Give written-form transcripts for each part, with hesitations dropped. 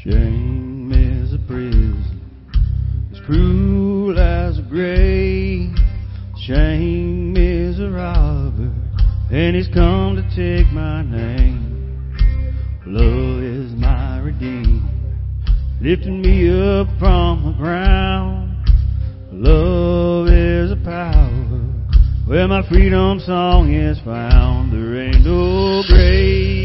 Shame is a prison as cruel as a grave. Shame is a robber, and he's come to take my name. Love is my redeemer, lifting me up from the ground. Love is a power where my freedom song is found. There ain't no grave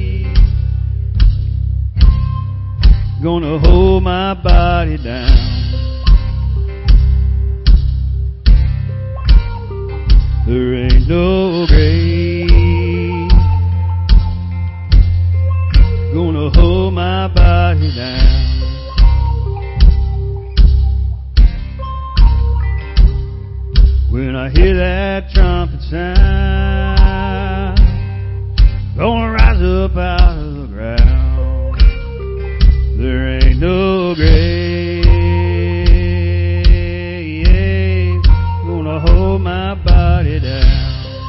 gonna hold my body down. There ain't no grave gonna hold my body down. When I hear that trumpet sound, gonna rise up out of the ground. There ain't no grave gonna hold my body down.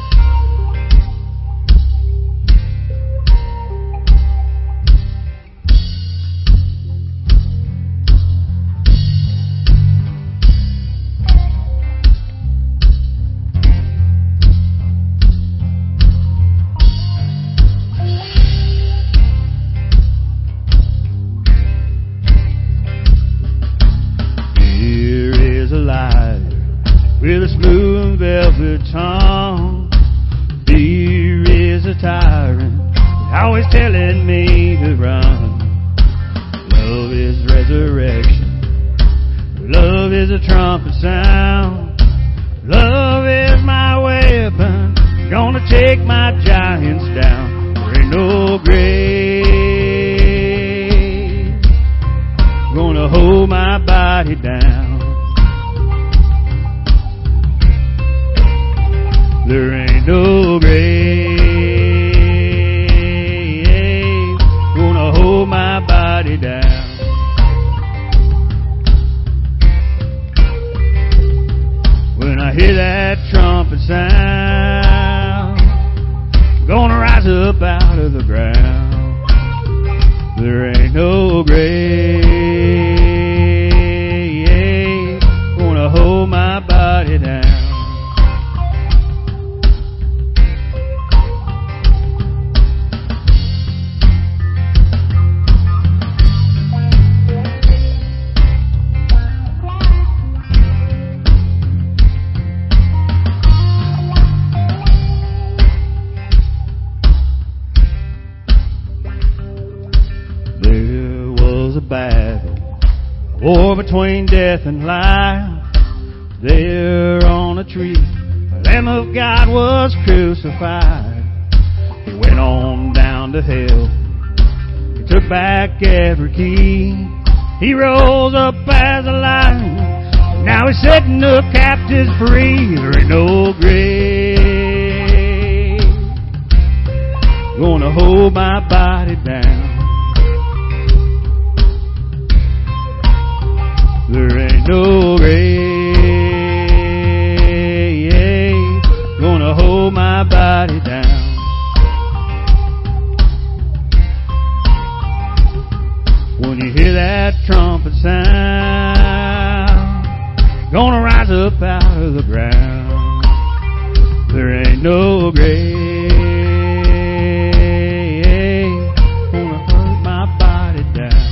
With a smooth velvet tongue, fear is a tyrant, always telling me to run. Love is resurrection, love is a trumpet sound. Love is my weapon, gonna take my giants down. There ain't no grave gonna hold my body down. There ain't no grave gonna hold my body down. When I hear that trumpet sound, gonna rise up out of the ground. There ain't no grave gonna hold my body down. Battle, war between death and life. There on a tree, the Lamb of God was crucified. He went on down to hell. He took back every key. He rose up as a lion. Now he's setting the captives free. There ain't no grave gonna hold my body down. There ain't no grave gonna hold my body down. When you hear that trumpet sound, gonna rise up out of the ground. There ain't no grave gonna hold my body down.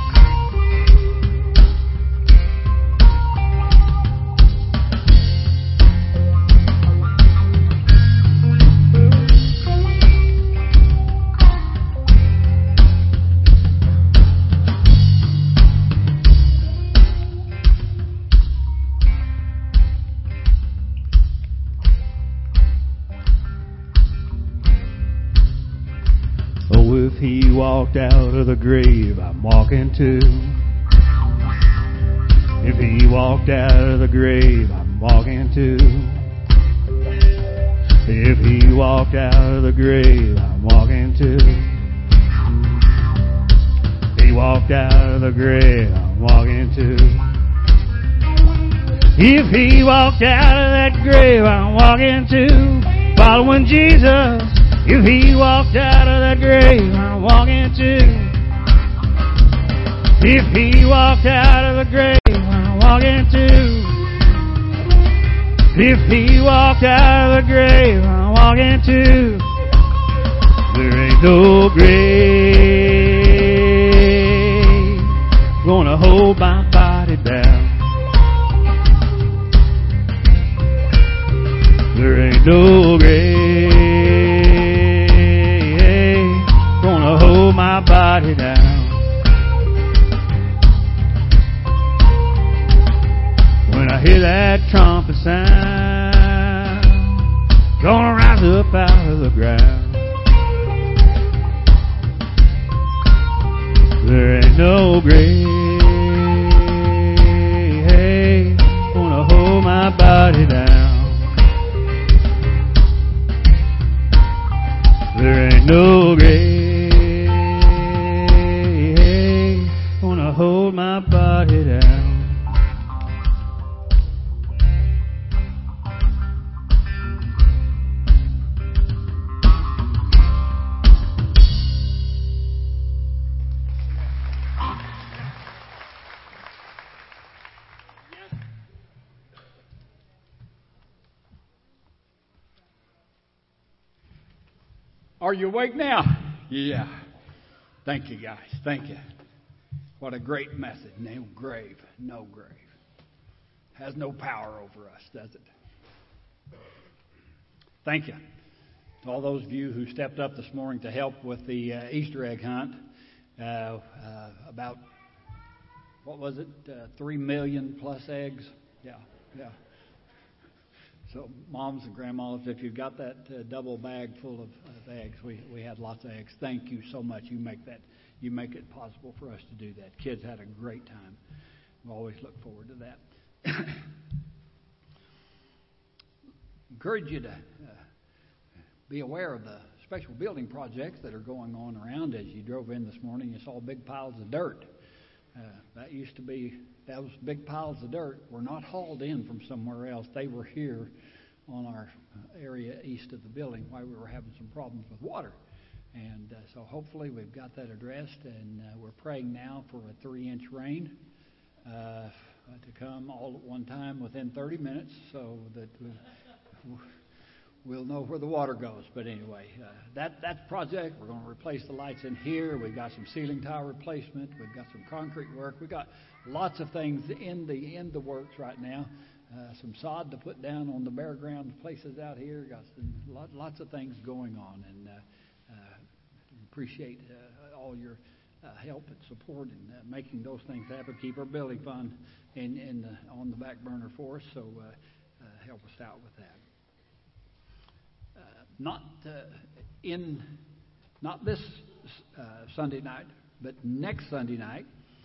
If he walked out of the grave, I'm walking too. If he walked out of the grave, I'm walking too. If he walked out of the grave, I'm walking too. If he walked out of the grave, I'm walking too. If he walked out of that grave, I'm walking too. Following Jesus. If he walked out of that grave, I'm walking too. If he walked out of the grave, I'm walking too. If he walked out of the grave, I'm walking too. There ain't no grave gonna hold my body down. There ain't no grave gonna hold my body down. When I hear that trumpet sound, gonna rise up out of the ground. There ain't no grave gonna hold my body down. There ain't no grave gonna hold my body down. Are you awake now? Yeah. Thank you, guys. Thank you. What a great message. No grave. No grave. Has no power over us, does it? Thank you to all those of you who stepped up this morning to help with the Easter egg hunt. About, what was it, 3 million plus eggs? Yeah. So moms and grandmas, if you've got that double bag full of eggs, we had lots of eggs. Thank you so much. You make it possible for us to do that. Kids had a great time. We always look forward to that. Encourage you to be aware of the special building projects that are going on around. As you drove in this morning, you saw big piles of dirt. Those big piles of dirt were not hauled in from somewhere else. They were here on our area east of the building while we were having some problems with water. And so hopefully we've got that addressed, and we're praying now for a 3-inch rain to come all at one time within 30 minutes so that we'll know where the water goes. But anyway, that project, we're going to replace the lights in here. We've got some ceiling tile replacement. We've got some concrete work. We've got lots of things in the works right now. Some sod to put down on the bare ground places out here. Got lots of things going on, and appreciate all your help and support in making those things happen. Keep our building fund on the back burner for us, so help us out with that. Not this Sunday night, but next Sunday night,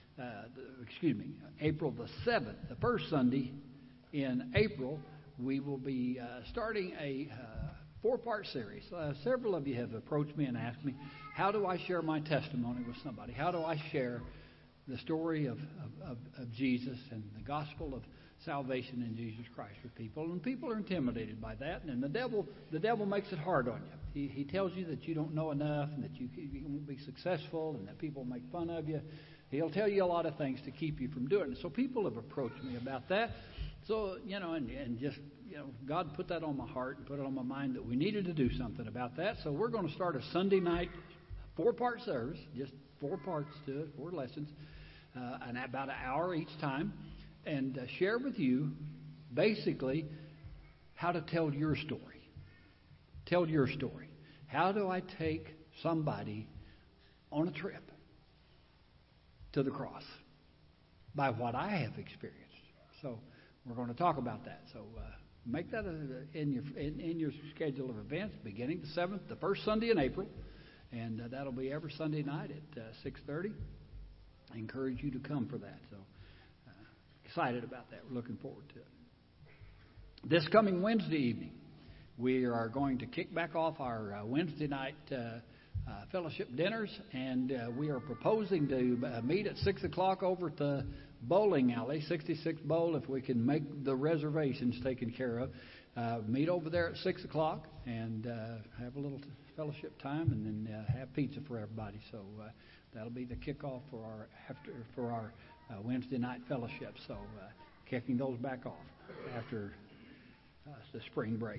April the 7th, the first Sunday in April, we will be starting a 4-part series. Several of you have approached me and asked me, how do I share my testimony with somebody? How do I share the story of Jesus and the gospel of salvation in Jesus Christ with people? And people are intimidated by that, and the devil makes it hard on you. He tells you that you don't know enough, and that you won't be successful, and that people make fun of you. He'll tell you a lot of things to keep you from doing it. So people have approached me about that. So, God put that on my heart and put it on my mind that we needed to do something about that. So we're going to start a Sunday night 4-part service, just 4 parts to it, 4 lessons, and about an hour each time, and share with you basically how to tell your story. Tell your story. How do I take somebody on a trip to the cross by what I have experienced? So we're going to talk about that. So make that in your schedule of events, beginning the 7th, the first Sunday in April, and that'll be every Sunday night at 6:30. I encourage you to come for that. So excited about that. We're looking forward to it. This coming Wednesday evening, we are going to kick back off our Wednesday night fellowship dinners, and we are proposing to meet at 6 o'clock over at the bowling alley, 66 Bowl, if we can make the reservations taken care of. Meet over there at 6 o'clock and have a little fellowship time, and then have pizza for everybody. So that'll be the kickoff for our Wednesday night fellowship. So kicking those back off after the spring break.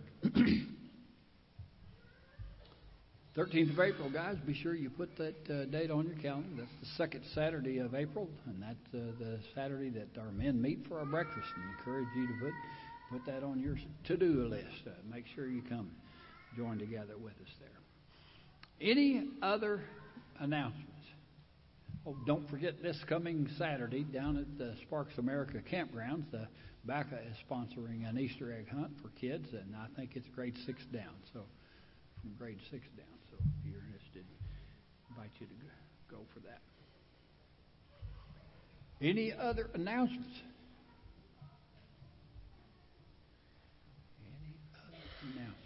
13th of April, guys, be sure you put that date on your calendar. That's the second Saturday of April, and that's the Saturday that our men meet for our breakfast. And encourage you to put that on your to-do list. Make sure you come join together with us there. Any other announcements? Oh, don't forget this coming Saturday down at the Sparks America campgrounds, the BACA is sponsoring an Easter egg hunt for kids, and I think it's grade 6 down. So from grade 6 down. So if you're interested, I invite you to go for that. Any other announcements? Any other announcements?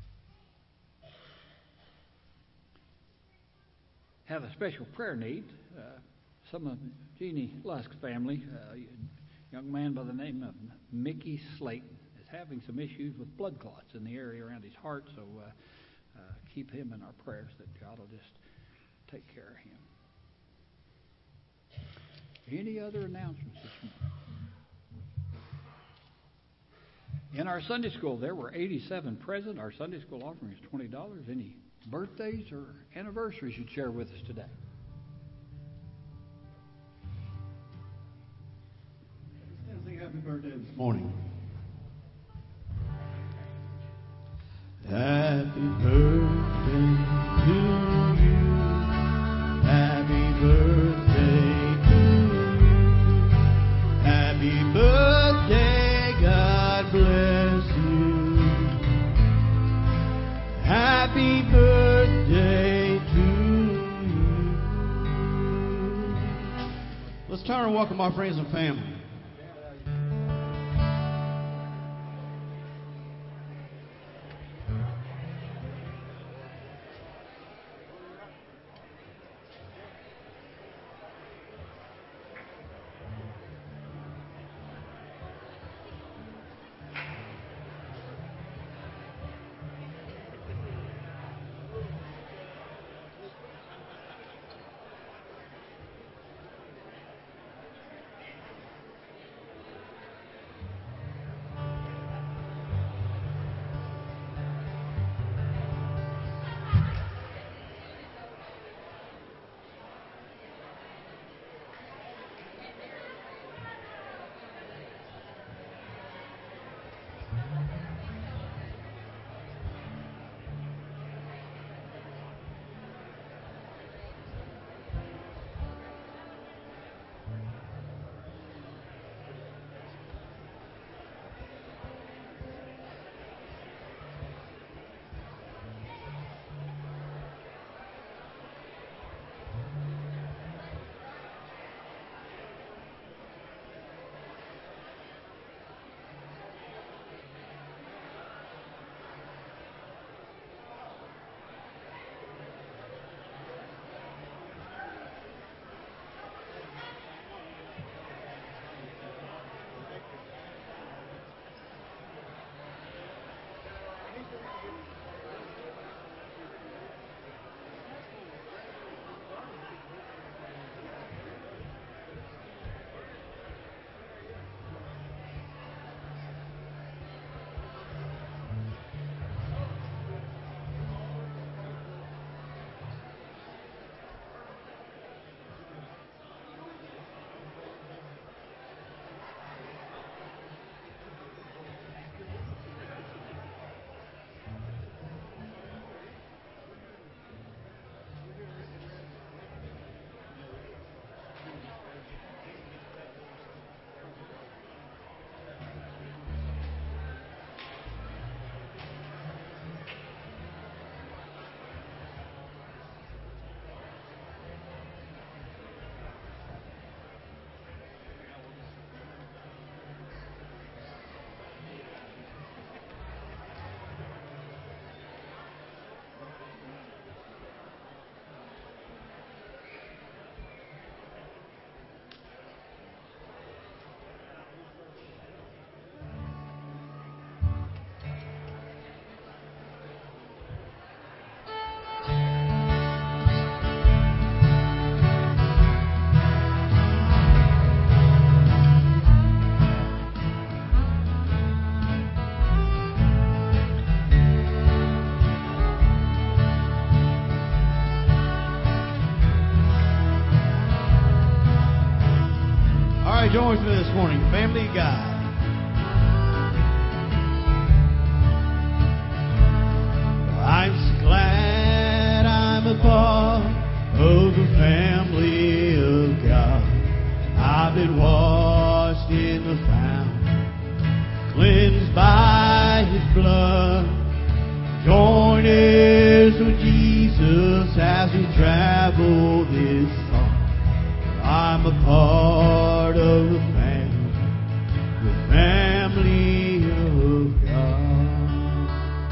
Have a special prayer need. Some of Jeannie Lusk's family, a young man by the name of Mickey Slayton, is having some issues with blood clots in the area around his heart. So keep him in our prayers that God will just take care of him. Any other announcements this morning? In our Sunday school, there were 87 present. Our Sunday school offering is $20. Any birthdays or anniversaries you'd share with us today? Let's sing happy birthday this morning. Happy birthday to you. Happy birthday to you. Happy birthday, God bless you. Happy birthday to you. Let's turn and welcome our friends and family. Everybody join with me this morning. Family of God. I'm so glad I'm a part of the family of God. I've been washed in the fountain, cleansed by His blood, joint heirs with Jesus as we travel this far. I'm a part of the family of God.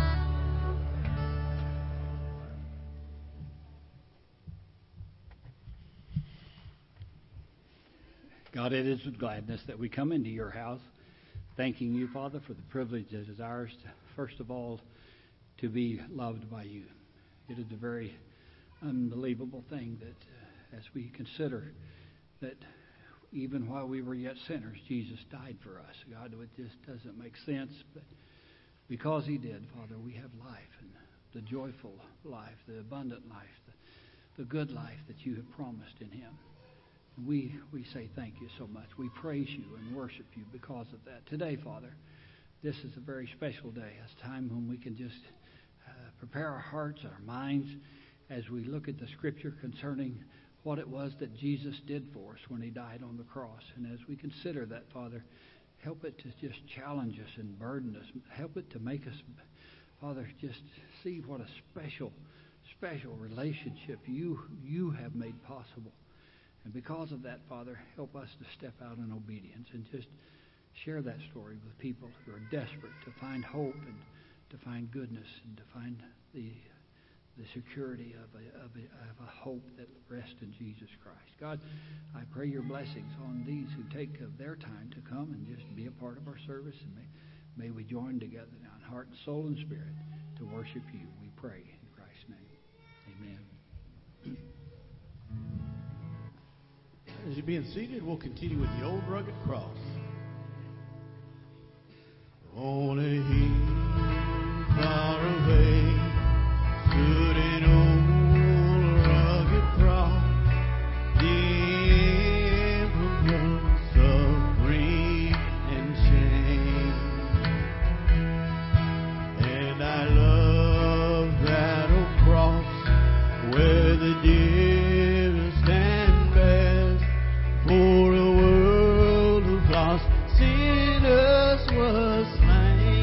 God, it is with gladness that we come into your house, thanking you, Father, for the privilege that is ours, first of all, to be loved by you. It is a very unbelievable thing that as we consider that even while we were yet sinners, Jesus died for us. God, it just doesn't make sense, but because He did, Father, we have life, and the joyful life, the abundant life, the good life that you have promised in Him. And we say thank you so much. We praise you and worship you because of that. Today, Father, this is a very special day. It's a time when we can just prepare our hearts, our minds, as we look at the Scripture concerning what it was that Jesus did for us when He died on the cross. And as we consider that, Father, help it to just challenge us and burden us. Help it to make us, Father, just see what a special relationship you have made possible. And because of that, Father, help us to step out in obedience and just share that story with people who are desperate to find hope and to find goodness and to find the security of a hope that rests in Jesus Christ. God, I pray your blessings on these who take of their time to come and just be a part of our service. And may we join together now in heart, soul, and spirit to worship you. We pray in Christ's name. Amen. As you're being seated, we'll continue with the old rugged cross. On a hill far away stood an old rugged cross, the emblem of suffering and shame. And I love that old cross where the dearest and best for a world of lost sinners was slain.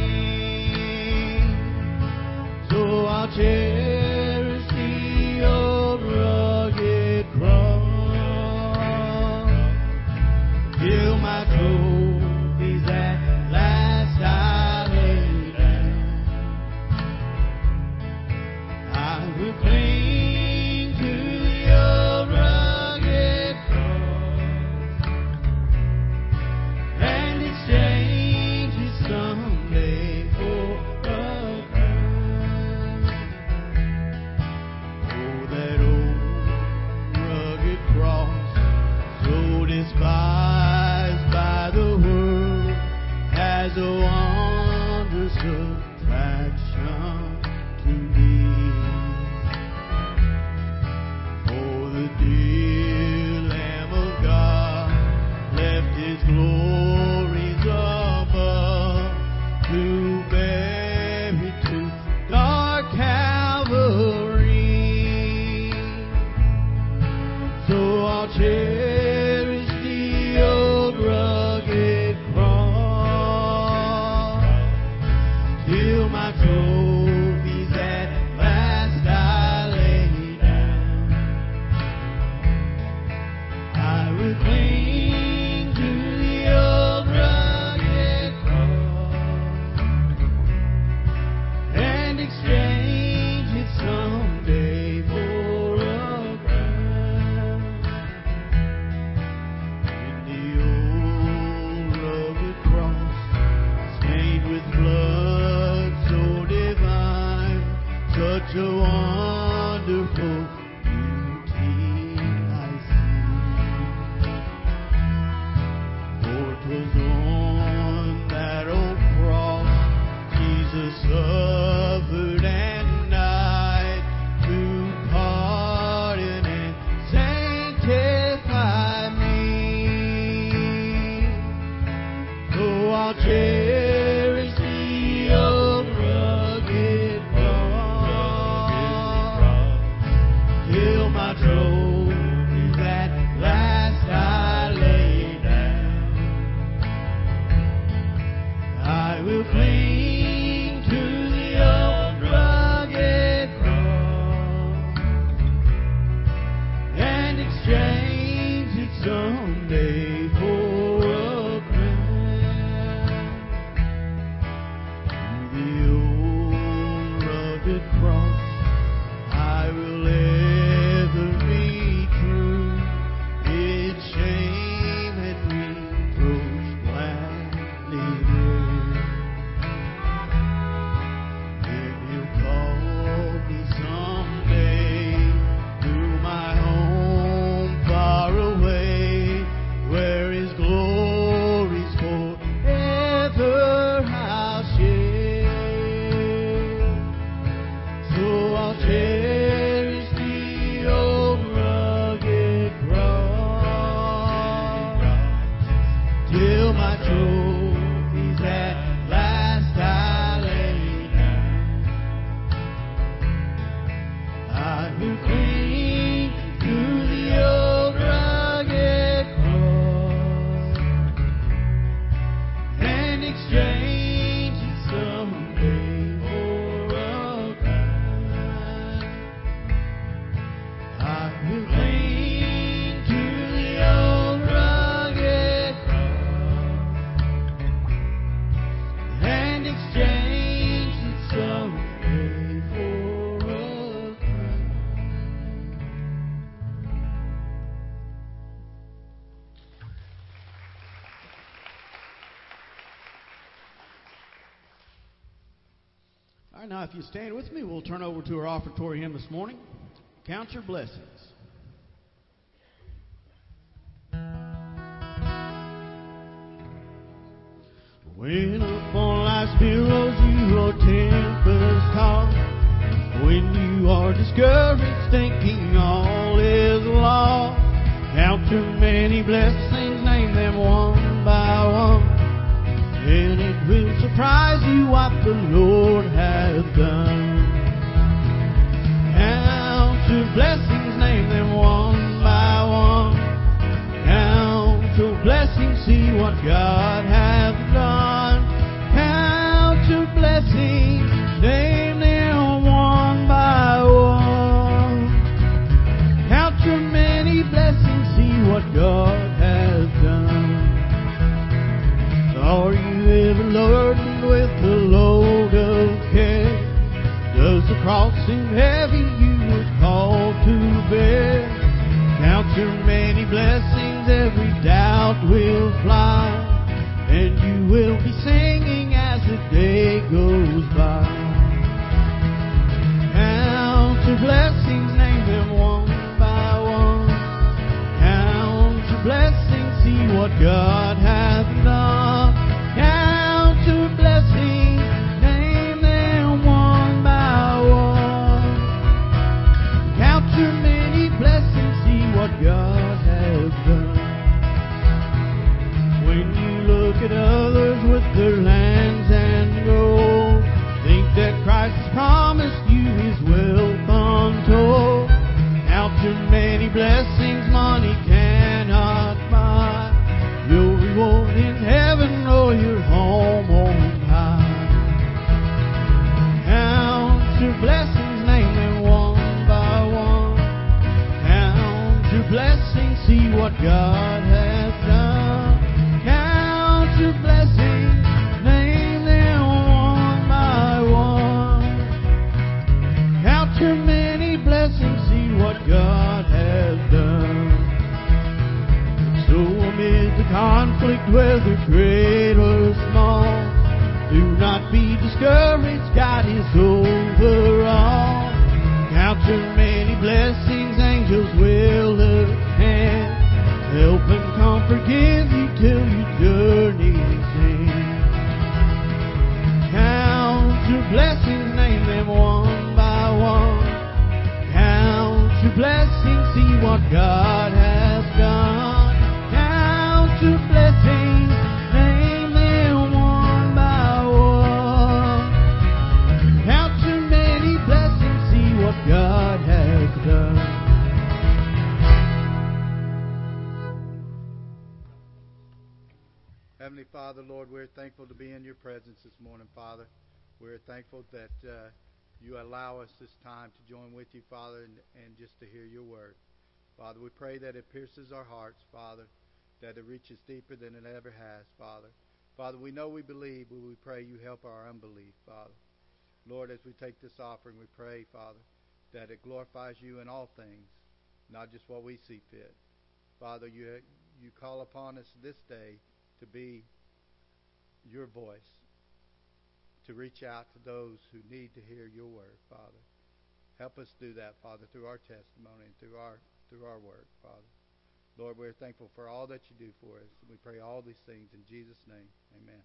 So I'll cherish the old rugged cross till my trophies at last I lay down. I will cling to the old rugged cross and exchange it someday for a crown. Oh, that old rugged cross, so despised by the world, has a wondrous attraction to me. Oh, the dear Lamb of God left His glories above to bear it to dark Calvary. So I'll cherish the old rugged cross till my trophies at last I lay down. I will cling to the old rugged cross and exchange it someday for a crown. exchange it someday for a crown. The old rugged cross I will ever be true. Its shame and reproach gladly bear. Then He'll call me someday to my home far away, where His glories forever I'll share. So I'll cherish the old rugged cross till my trophies at last I lay down. I will cling to the old rugged cross and exchange it someday for a crown. I will cling to the old rugged cross and exchange it someday for a crown. All right, now if you stand with me, we'll turn over to our offertory hymn this morning. Count your blessings. When upon life's billows your tempest toss, when you are discouraged, thinking all is lost, count your many blessings, name them one by one, and it will surprise you what the Lord has done. Count your blessings, name them one by one. Count your blessings, see what God has done. Count your blessings, name them one by one. Count your many blessings, see what God has done. Are you ever burdened with a load of care? Does the cross seem heavy you were called to bear? Count your many blessings, every doubt will fly, and you will be singing as the day goes by. Count your blessings, name them one by one. Count your blessings, see what God has done. Count your blessings, name them one by one. Count your many blessings, see what God has done. When you look at others with their lands and gold, think that Christ has promised you His wealth untold. Count your many blessings, money cannot buy your reward in heaven or your home on high. Count your blessings, name them one by one. Count your blessings, see what God has done. Count your blessings, name them one by one. Count your many blessings, see what God has done. So amid the conflict, whether great or small, do not be discouraged, God is over all. Count your many blessings, angels will hand, help and comfort give you till your journey's end. Count your blessings, name them one by one. Count your blessings, see what God has done. Count your blessings, name them one by one. Count your many blessings, see what God has done. Heavenly Father, Lord, we're thankful to be in your presence this morning, Father. We're thankful that you allow us this time to join with you, Father, and just to hear your word. Father, we pray that it pierces our hearts, Father, that it reaches deeper than it ever has, Father. Father, we know we believe, but we pray you help our unbelief, Father. Lord, as we take this offering, we pray, Father, that it glorifies you in all things, not just what we see fit. Father, you call upon us this day to be your voice, to reach out to those who need to hear your word, Father. Help us do that, Father, through our testimony and through our work, Father. Lord, we're thankful for all that you do for us. We pray all these things in Jesus' name. Amen.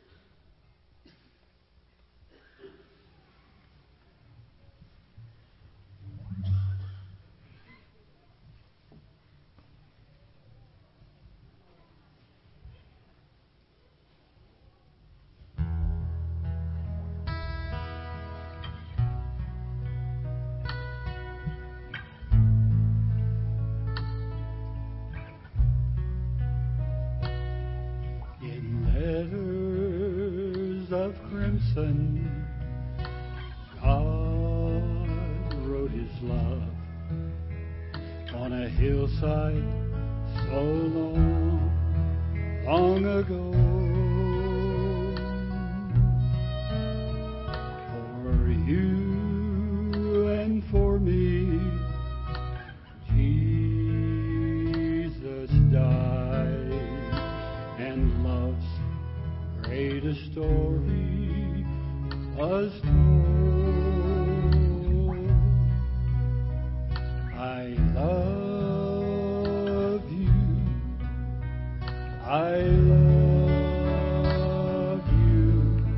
God wrote his love on a hillside so long, long ago. For you and for me, Jesus died, and love's greatest story was told. I love you. I love you.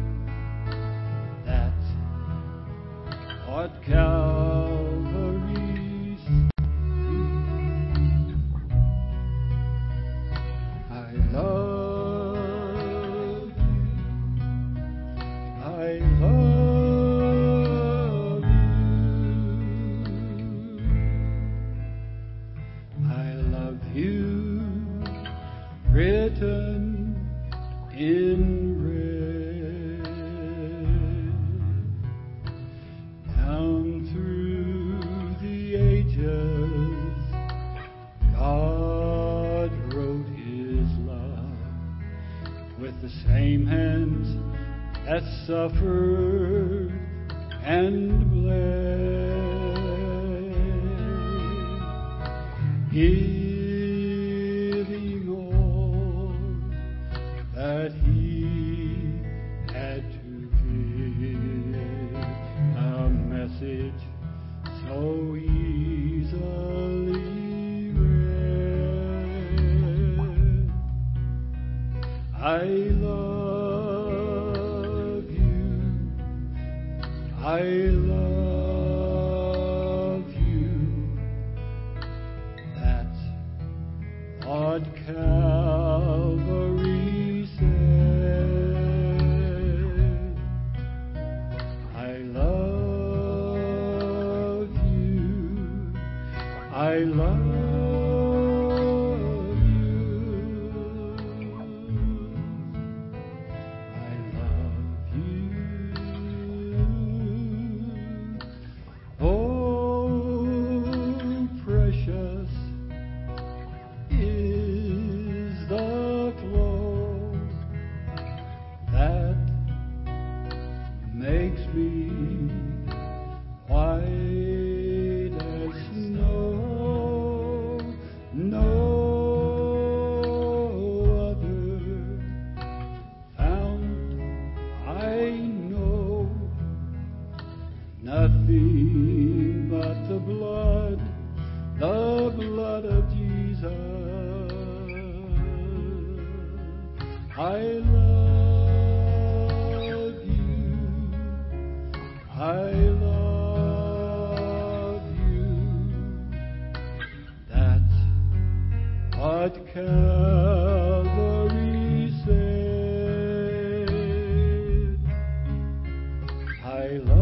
That's what Calvary's. I love you. I love you. I love you, written in red, down through the ages. God wrote his love with the same hands that suffered and bled, giving all that he had to give, a message so easily read. I love you. That's what Calvary said. I love you. I love you. Nothing but the blood of Jesus. I love you. I love you. That's what Calvary said. I love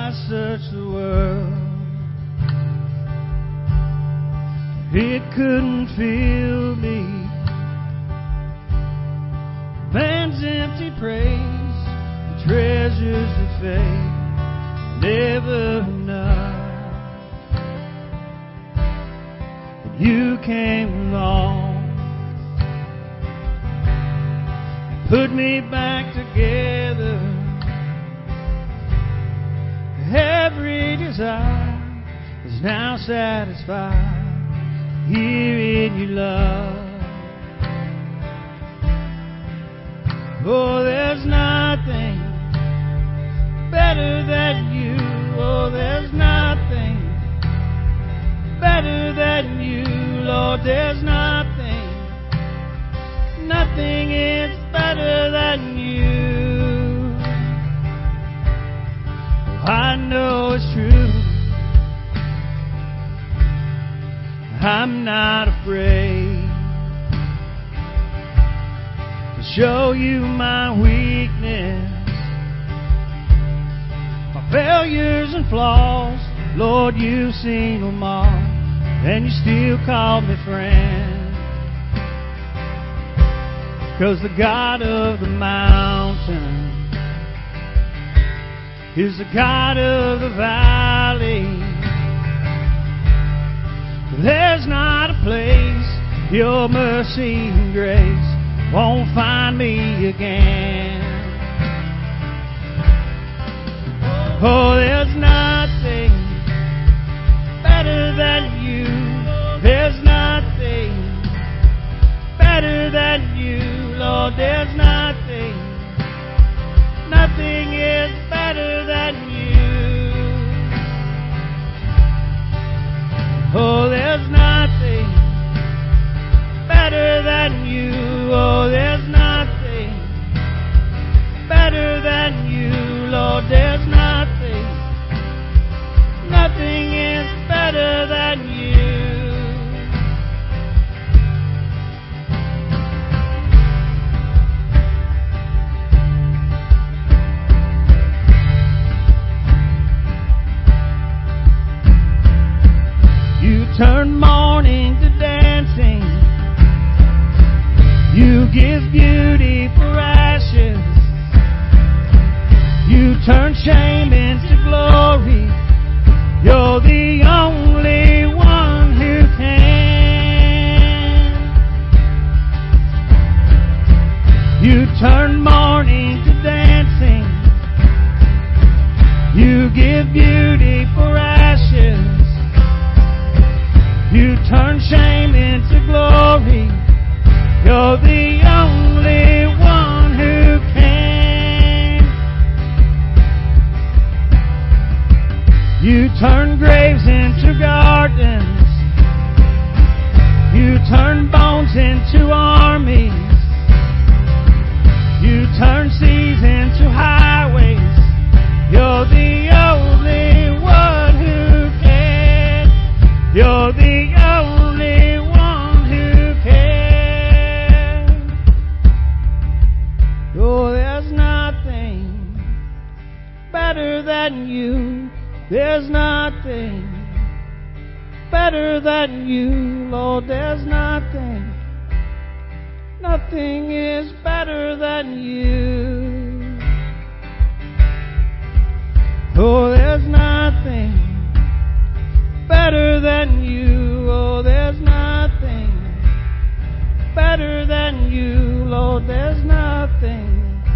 I searched the world, it couldn't fill me. Man's empty praise, the treasures that fade, never enough. And you came along and put me back together. Every desire is now satisfied here in your love. Oh, there's nothing better than you. Oh, there's nothing better than you, Lord. There's nothing is better than you. Oh, I know it's true. I'm not afraid to show you my weakness, my failures and flaws. Lord, you've seen them all, and you still call me friend. 'Cause the God of the mountain is the God of the valley. There's not a place your mercy and grace won't find me again. Oh, there's nothing better than you. There's nothing better than you, Lord. There's nothing is better than you. Oh, there's nothing better than you. Oh, there's nothing better than you, Lord. There's nothing is better than you. You turn mourning to dancing. You give beauty for ashes. You turn shame into glory. You're the only one who can. You turn mourning to dancing. You give beauty for ashes. You turn shame into glory. You're the only one who can. You turn graves into gardens. You turn bones into armies. You turn seas into highways. You're the only one who can. You're the only one who can. Oh, there's nothing better than you. There's nothing better than you, Lord. There's nothing is better than you. Oh, there's nothing better than you. Oh, there's nothing better than you, Lord. There's nothing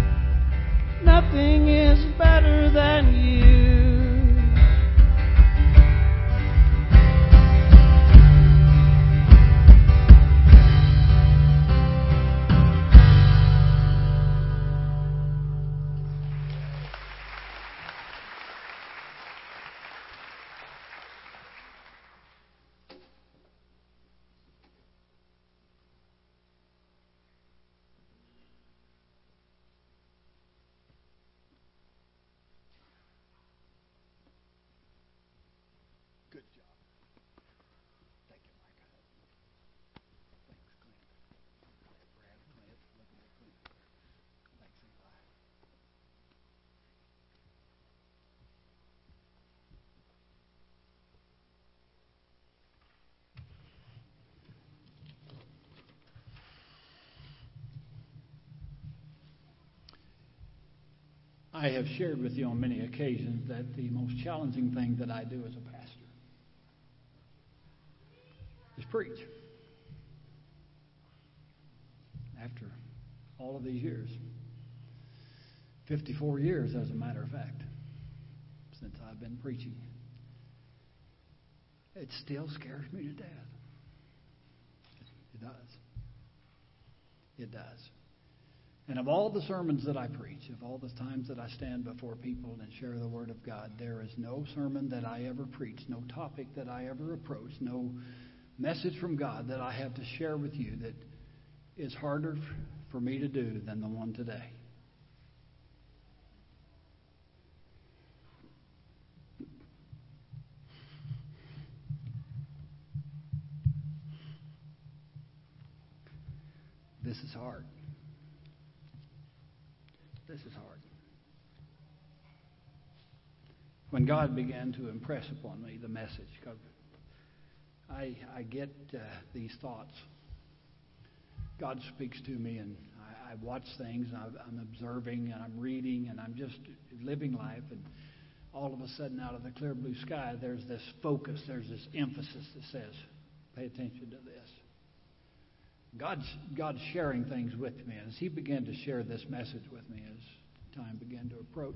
is better than you. I have shared with you on many occasions that the most challenging thing that I do as a pastor is preach. After all of these years, 54 years as a matter of fact, since I've been preaching, it still scares me to death. It does. It does. And of all the sermons that I preach, of all the times that I stand before people and share the Word of God, there is no sermon that I ever preach, no topic that I ever approach, no message from God that I have to share with you that is harder for me to do than the one today. This is hard. This is hard. When God began to impress upon me the message, because I get these thoughts. God speaks to me, and I watch things, and I'm observing, and I'm reading, and I'm just living life, and all of a sudden, out of the clear blue sky, there's this focus, there's this emphasis that says, pay attention to this. God's sharing things with me. As He began to share this message with me as time began to approach,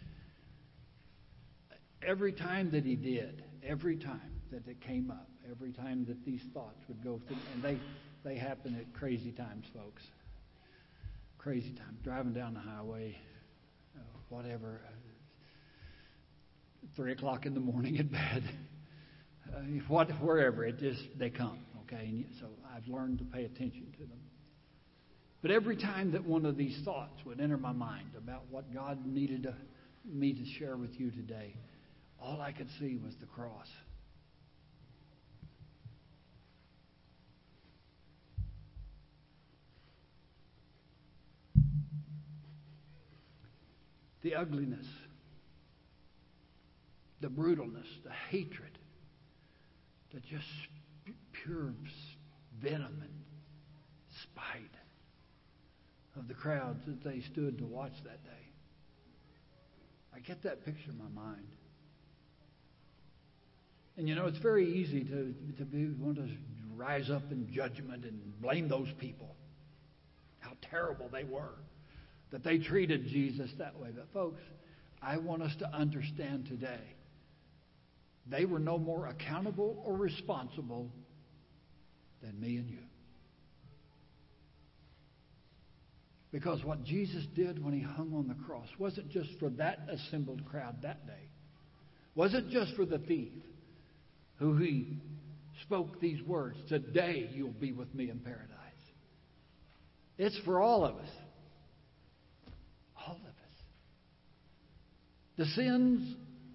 every time that He did, every time that it came up, every time that these thoughts would go through, and they happen at crazy times, folks. Crazy times. Driving down the highway, whatever, 3 o'clock in the morning in bed, wherever, they come. Okay, and so I've learned to pay attention to them. But every time that one of these thoughts would enter my mind about what God needed me to share with you today, all I could see was the cross. The ugliness, the brutalness, the hatred, the just pure venom and spite of the crowds that they stood to watch that day. I get that picture in my mind. And you know, it's very easy to want to rise up in judgment and blame those people. How terrible they were, that they treated Jesus that way. But folks, I want us to understand today, they were no more accountable or responsible than me and you. Because what Jesus did when He hung on the cross wasn't just for that assembled crowd that day. Wasn't just for the thief who He spoke these words, today you'll be with me in paradise. It's for all of us. All of us. The sins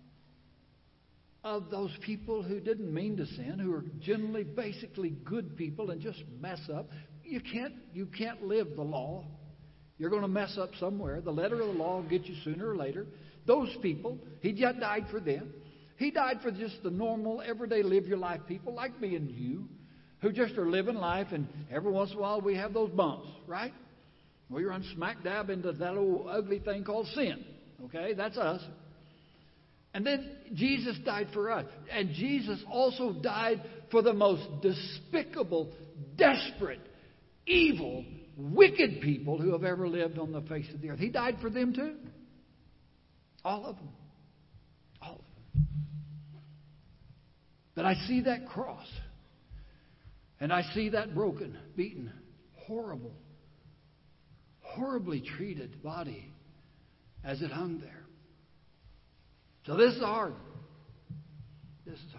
of those people who didn't mean to sin, who are generally basically good people and just mess up. You can't live the law. You're going to mess up somewhere. The letter of the law will get you sooner or later. Those people, He just died for them. He died for just the normal, everyday live your life people like me and you, who just are living life, and every once in a while we have those bumps, right? We run smack dab into that old ugly thing called sin. Okay, that's us. And then Jesus died for us. And Jesus also died for the most despicable, desperate, evil, wicked people who have ever lived on the face of the earth. He died for them too. All of them. All of them. But I see that cross. And I see that broken, beaten, horrible, horribly treated body as it hung there. So this is hard. This is hard.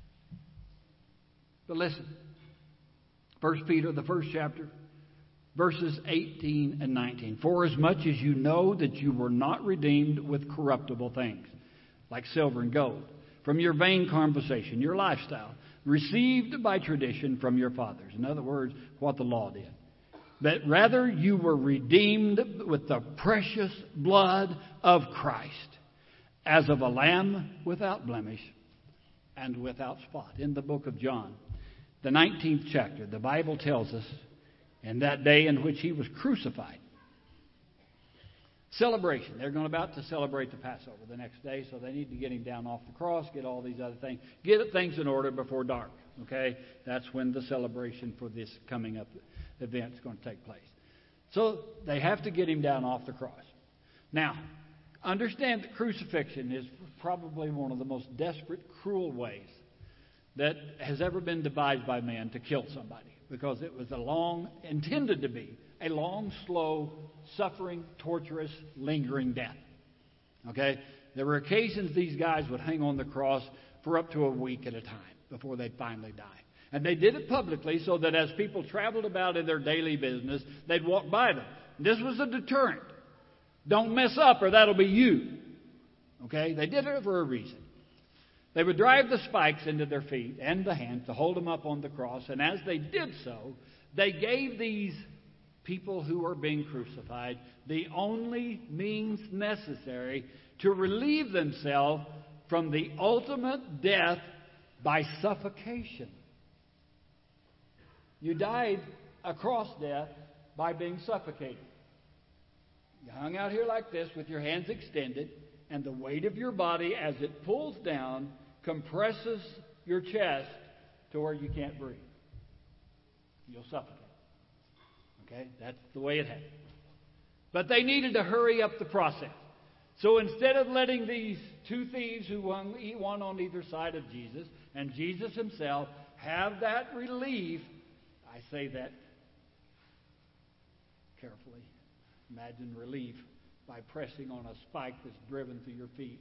But listen. 1 Peter, the first chapter, verses 18 and 19. For as much as you know that you were not redeemed with corruptible things, like silver and gold, from your vain conversation, your lifestyle, received by tradition from your fathers. In other words, what the law did. But rather you were redeemed with the precious blood of Christ, as of a lamb without blemish and without spot. In the book of John, the 19th chapter, the Bible tells us, in that day in which He was crucified, celebration. They're about to celebrate the Passover the next day, so they need to get him down off the cross, get all these other things, get things in order before dark. Okay? That's when the celebration for this coming up event is going to take place. So they have to get him down off the cross. Now, understand that crucifixion is probably one of the most desperate, cruel ways that has ever been devised by man to kill somebody, because it was intended to be a long, slow, suffering, torturous, lingering death. Okay? There were occasions these guys would hang on the cross for up to a week at a time before they'd finally die. And they did it publicly so that as people traveled about in their daily business, they'd walk by them. This was a deterrent. Don't mess up or that'll be you. Okay? They did it for a reason. They would drive the spikes into their feet and the hands to hold them up on the cross. And as they did so, they gave these people who were being crucified the only means necessary to relieve themselves from the ultimate death by suffocation. You died a cross death by being suffocated. You hung out here like this with your hands extended, and the weight of your body as it pulls down compresses your chest to where you can't breathe. You'll suffocate. Okay? That's the way it happened. But they needed to hurry up the process. So instead of letting these two thieves who hung one on either side of Jesus and Jesus himself have that relief, I say that carefully. Imagine relief by pressing on a spike that's driven through your feet.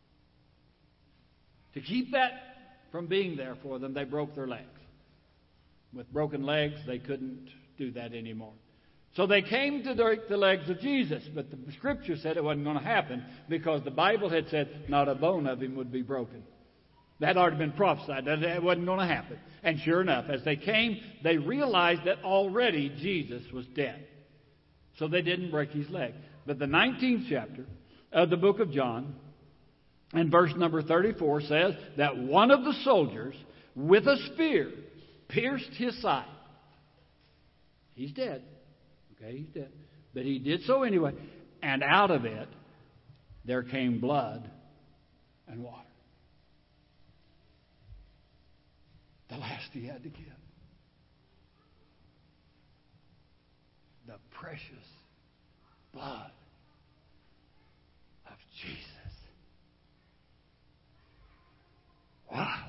To keep that from being there for them, they broke their legs. With broken legs, they couldn't do that anymore. So they came to break the legs of Jesus, but the Scripture said it wasn't going to happen because the Bible had said not a bone of him would be broken. That had already been prophesied. That wasn't going to happen. And sure enough, as they came, they realized that already Jesus was dead. So they didn't break his leg. But the 19th chapter of the book of John, and verse number 34 says that one of the soldiers with a spear pierced his side. He's dead. Okay, he's dead. But he did so anyway. And out of it, there came blood and water. The last he had to give. The precious blood of Jesus. Wow.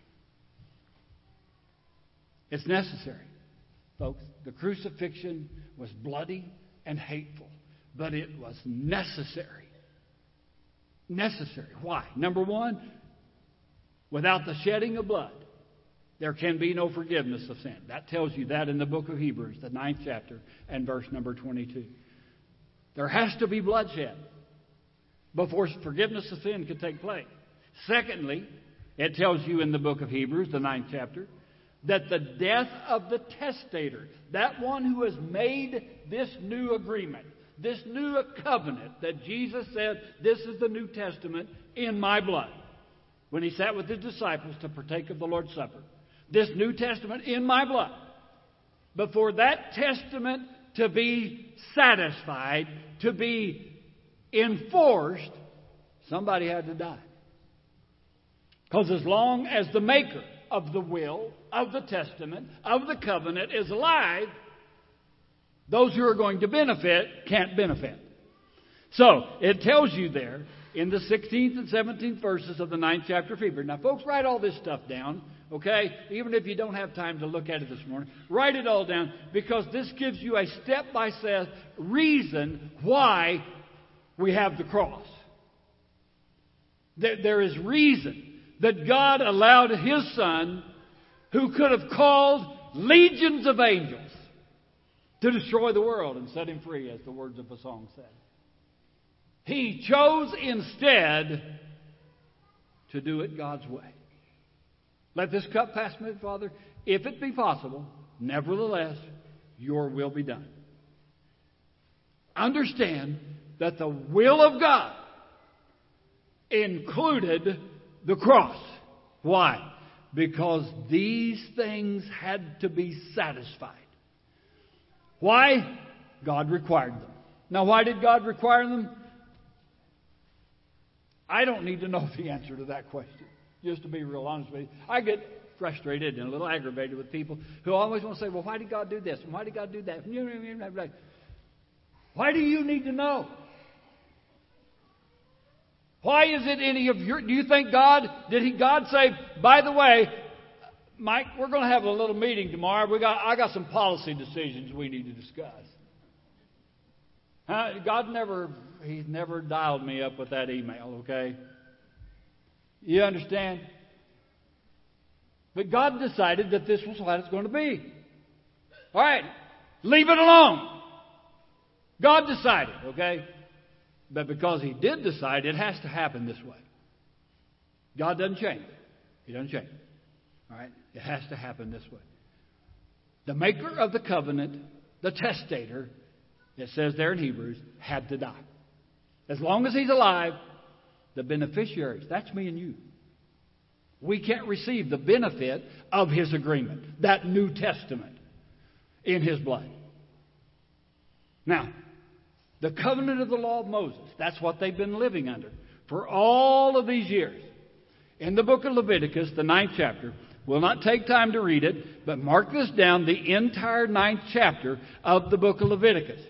It's necessary, folks. The crucifixion was bloody and hateful, but it was necessary. Necessary. Why? Number one, without the shedding of blood, there can be no forgiveness of sin. That tells you that in the book of Hebrews, the 9th chapter, and verse number 22. There has to be bloodshed before forgiveness of sin can take place. Secondly, it tells you in the book of Hebrews, the 9th chapter, that the death of the testator, that one who has made this new agreement, this new covenant that Jesus said, this is the New Testament in my blood, when he sat with his disciples to partake of the Lord's Supper. This New Testament in my blood. But for that testament to be satisfied, to be enforced, somebody had to die. Because as long as the maker of the will, of the testament, of the covenant is alive, those who are going to benefit can't benefit. So, it tells you there in the 16th and 17th verses of the 9th chapter of Hebrews. Now, folks, write all this stuff down, okay? Even if you don't have time to look at it this morning, write it all down, because this gives you a step-by-step reason why we have the cross. There is reason that God allowed His Son, who could have called legions of angels, to destroy the world and set Him free, as the words of the song said. He chose instead to do it God's way. Let this cup pass me, Father, if it be possible. Nevertheless, your will be done. Understand that the will of God included the cross. Why? Because these things had to be satisfied. Why? God required them. Now, why did God require them? I don't need to know the answer to that question, just to be real honest with you. I get frustrated and a little aggravated with people who always want to say, well, why did God do this? And why did God do that? Why do you need to know? Why is it any of your... Do you think God... Did God say, by the way, Mike, we're going to have a little meeting tomorrow. I got some policy decisions we need to discuss. He's never dialed me up with that email, okay? You understand? But God decided that this was what it's going to be. All right, leave it alone. God decided, okay? But because He did decide, it has to happen this way. God doesn't change. He doesn't change. All right? It has to happen this way. The maker of the covenant, the testator, it says there in Hebrews, had to die. As long as He's alive, the beneficiaries, that's me and you. We can't receive the benefit of His agreement, that New Testament in His blood. Now, the covenant of the law of Moses, that's what they've been living under for all of these years. In the book of Leviticus, the 9th chapter, we'll not take time to read it, but mark this down, the entire 9th chapter of the book of Leviticus.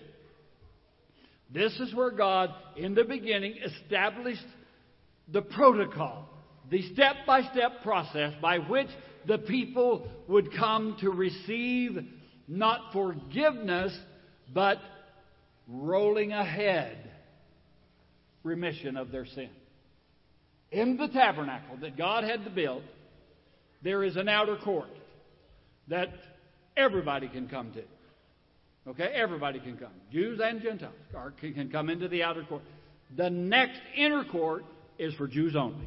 This is where God, in the beginning, established the protocol, the step-by-step process by which the people would come to receive not forgiveness, but rolling ahead remission of their sin. In the tabernacle that God had to build, there is an outer court that everybody can come to. Okay, everybody can come. Jews and Gentiles can come into the outer court. The next inner court is for Jews only.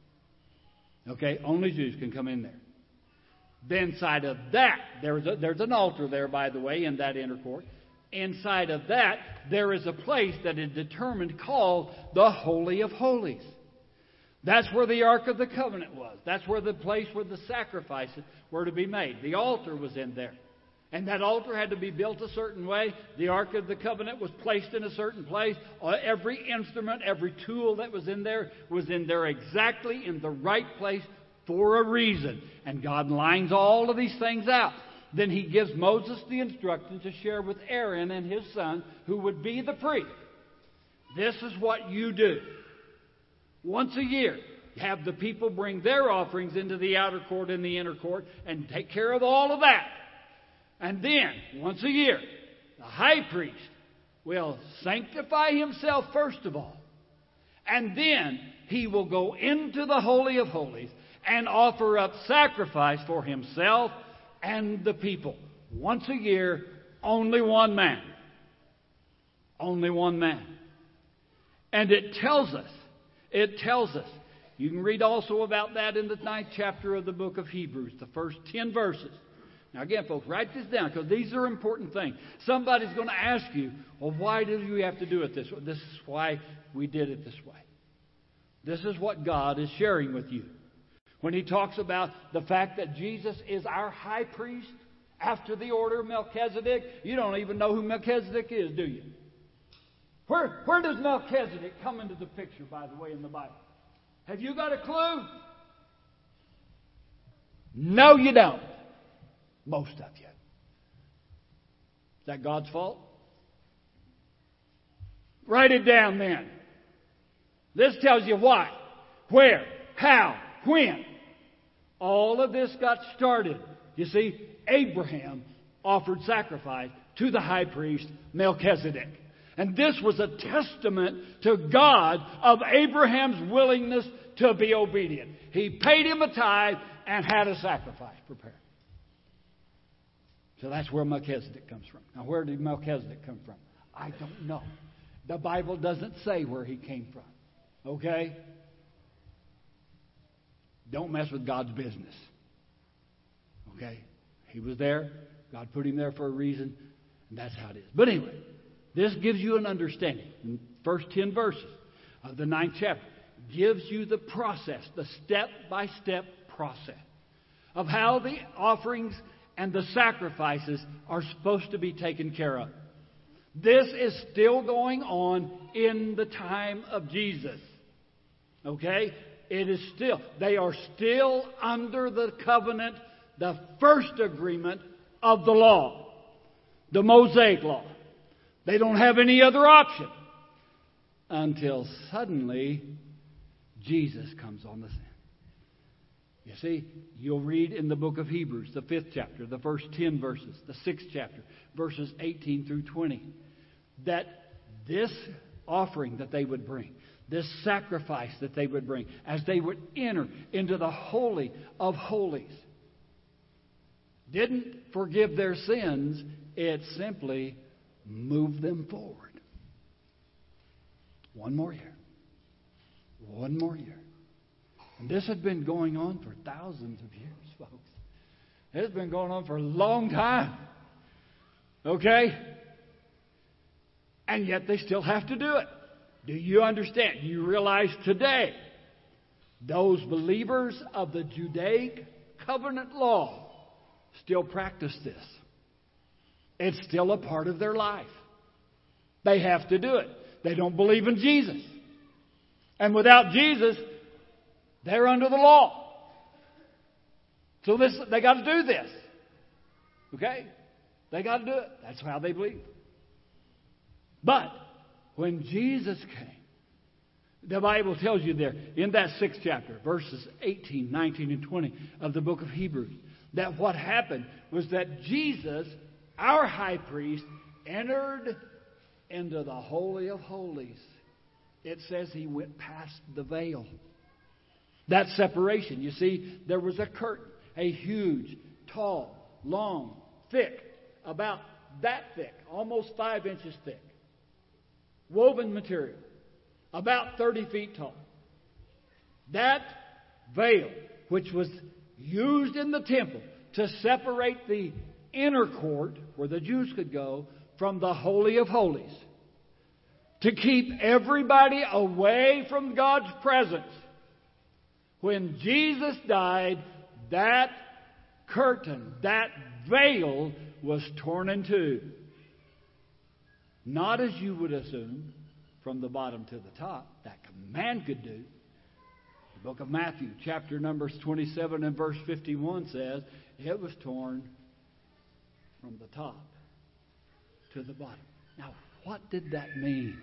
Okay, only Jews can come in there. Then inside of that, there's an altar there, by the way, in that inner court. Inside of that, there is a place that is determined called the Holy of Holies. That's where the Ark of the Covenant was. That's where the place where the sacrifices were to be made. The altar was in there. And that altar had to be built a certain way. The Ark of the Covenant was placed in a certain place. Every instrument, every tool that was in there exactly in the right place for a reason. And God lines all of these things out. Then He gives Moses the instructions to share with Aaron and his son, who would be the priest. This is what you do. Once a year, have the people bring their offerings into the outer court and the inner court and take care of all of that. And then, once a year, the high priest will sanctify himself first of all. And then he will go into the Holy of Holies and offer up sacrifice for himself and the people. Once a year, only one man. Only one man. And it tells us, you can read also about that in the 9th chapter of the book of Hebrews, the first 10 verses. Now again, folks, write this down because these are important things. Somebody's going to ask you, well, why do you have to do it this way? This is why we did it this way. This is what God is sharing with you. When He talks about the fact that Jesus is our high priest after the order of Melchizedek, you don't even know who Melchizedek is, do you? Where does Melchizedek come into the picture, by the way, in the Bible? Have you got a clue? No, you don't. Most of you. Is that God's fault? Write it down then. This tells you why, where, how, when. All of this got started. You see, Abraham offered sacrifice to the high priest Melchizedek. And this was a testament to God of Abraham's willingness to be obedient. He paid him a tithe and had a sacrifice prepared. So that's where Melchizedek comes from. Now, where did Melchizedek come from? I don't know. The Bible doesn't say where he came from. Okay? Don't mess with God's business. Okay? He was there. God put him there for a reason. And that's how it is. But anyway, this gives you an understanding. The first 10 verses of the 9th chapter gives you the process, the step-by-step process of how the offerings and the sacrifices are supposed to be taken care of. This is still going on in the time of Jesus. Okay? It is still. They are still under the covenant, the first agreement of the law, the Mosaic law. They don't have any other option until suddenly Jesus comes on the scene. You see, you'll read in the book of Hebrews, the 5th chapter, the first 10 verses, the 6th chapter, verses 18 through 20, that this offering that they would bring, this sacrifice that they would bring, as they would enter into the Holy of Holies, didn't forgive their sins. It simply moved them forward. One more year. One more year. And this had been going on for thousands of years, folks. It's been going on for a long time. Okay? And yet they still have to do it. Do you understand? Do you realize today those believers of the Judaic covenant law still practice this? It's still a part of their life. They have to do it. They don't believe in Jesus. And without Jesus, they're under the law. So they got to do this. Okay? They got to do it. That's how they believe. But when Jesus came, the Bible tells you there in that 6th chapter, verses 18, 19, and 20 of the book of Hebrews, that what happened was that Jesus, our high priest, entered into the Holy of Holies. It says he went past the veil. That separation. You see, there was a curtain, a huge, tall, long, thick, about that thick, almost 5 inches thick, woven material, about 30 feet tall. That veil, which was used in the temple to separate the inner court, where the Jews could go, from the Holy of Holies, to keep everybody away from God's presence. When Jesus died, that curtain, that veil was torn in two. Not as you would assume, from the bottom to the top, that man could do. The book of Matthew, chapter numbers 27 and verse 51 says, it was torn from the top to the bottom. Now, what did that mean?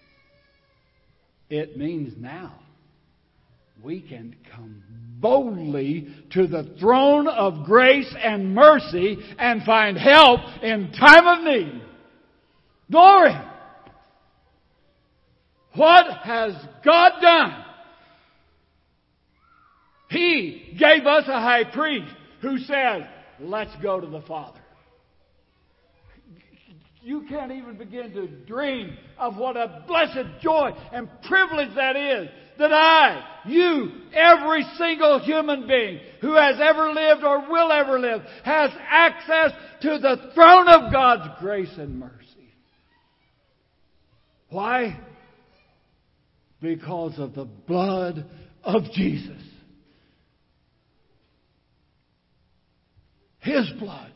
It means now we can come boldly to the throne of grace and mercy and find help in time of need. Glory! What has God done? He gave us a high priest who said, let's go to the Father. You can't even begin to dream of what a blessed joy and privilege that is. That I, you, every single human being who has ever lived or will ever live has access to the throne of God's grace and mercy. Why? Because of the blood of Jesus. His blood.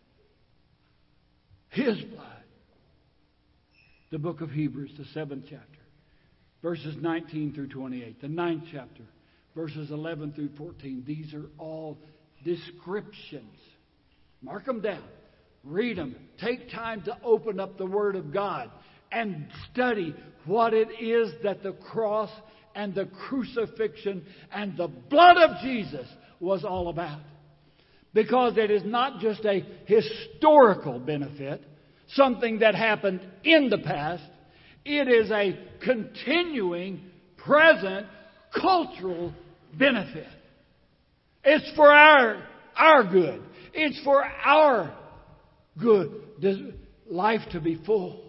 His blood. The book of Hebrews, the 7th chapter, verses 19 through 28. The 9th chapter, verses 11 through 14. These are all descriptions. Mark them down. Read them. Take time to open up the Word of God and study what it is that the cross and the crucifixion and the blood of Jesus was all about. Because it is not just a historical benefit, something that happened in the past. It is a continuing, present, cultural benefit. It's for our good. It's for our good. Life to be full.